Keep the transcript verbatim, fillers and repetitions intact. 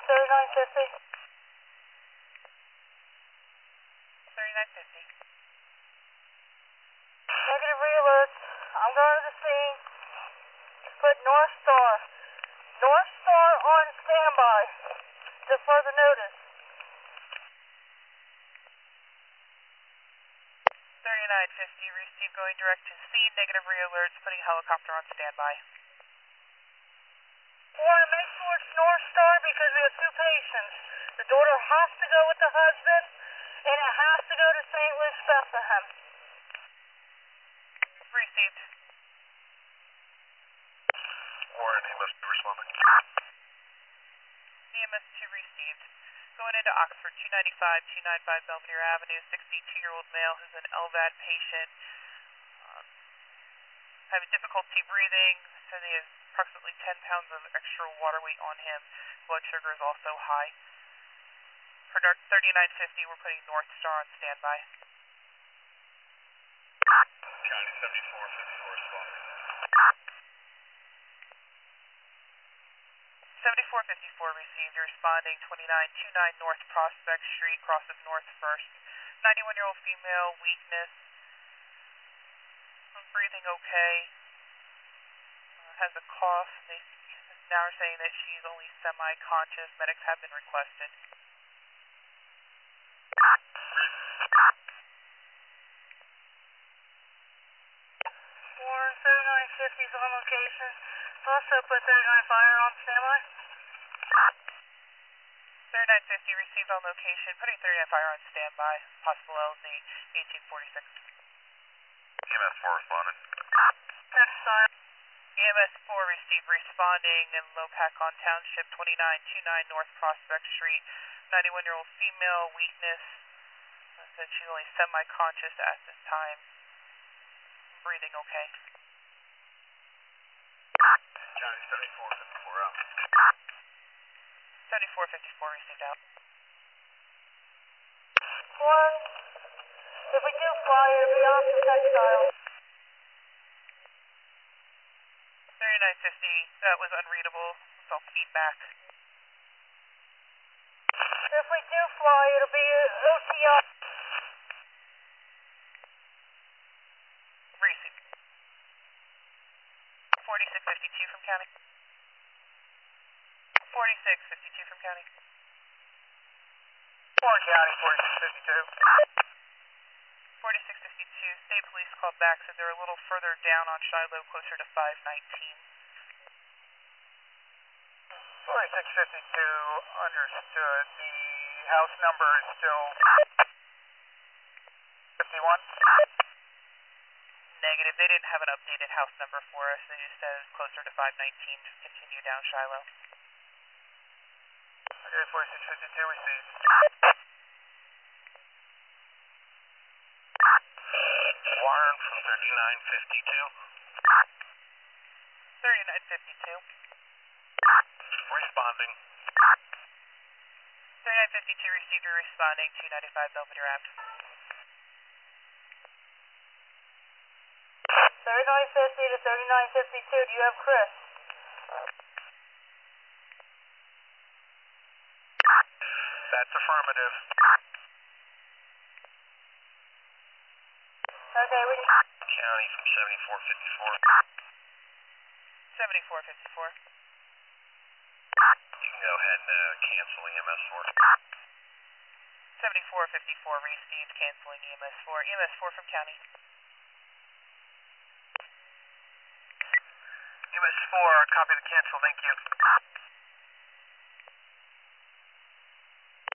thirty-nine fifty. thirty-nine fifty. Negative re-alerts. I'm going to the scene. Put North Star. North Star on standby. To further notice. thirty-nine fifty, receive going direct to scene, negative re-alerts, putting helicopter on standby. We want to make sure it's North Star because we have two patients. The daughter has to go with the husband, and it has to go to Saint Luke's Bethlehem. Received. Warren, E M S two responding. E M S two received. Going into Oxford, two ninety-five, two ninety-five Belvedere Avenue, sixty-two-year-old male who's an L V A D patient. Um, having difficulty breathing, so he has approximately ten pounds of extra water weight on him. Blood sugar is also high. For thirty-nine fifty, we're putting North Star on standby. County seventy-four fifty-four responding. seventy-four fifty-four received. You're responding twenty-nine twenty-nine North Prospect Street, cross of North First. ninety-one-year-old female, weakness. Breathing okay. Uh, has a cough. They now are saying that she's only semi-conscious. Medics have been requested. Warren, thirty-nine fifty is on location. Also put thirty-nine Fire on standby. thirty-nine fifty received on location, putting thirty-nine Fire on standby. Possible L Z eighteen forty-six. E M S four responding. Next side. E M S four received responding in Lopakon Township, twenty-nine twenty-nine North Prospect Street. ninety-one-year-old female, weakness. Uh, said she's only semi-conscious at this time. Breathing okay. County seventy-four fifty-four out. seventy-four fifty-four received out. Warren, if we do fly, it'll be off the textile. thirty-nine fifty, that was unreadable. It's all feedback. If we do fly, it'll be O T R. Received. forty-six fifty-two from county. forty-six fifty-two from county. Warren County forty-six fifty-two. forty-six fifty-two, state police called back, said they're a little further down on Shiloh, closer to five nineteen. forty-six fifty-two, understood. The house number is still fifty-one? Negative, they didn't have an updated house number for us, they just said it's closer to five nineteen, just continue down Shiloh. Okay, forty-six fifty-two received. Warren from thirty-nine fifty-two. thirty-nine fifty-two. Responding. thirty-nine fifty-two received or responding, two ninety-five Belvedere Ave. thirty-nine fifty to thirty-nine fifty-two, do you have Chris? That's affirmative. Okay, we County from seventy-four fifty-four. seventy-four fifty-four. You can go ahead and uh, cancel E M S four. seventy-four fifty-four received, canceling E M S four. E M S four from county. E M S four, copy the cancel, thank you.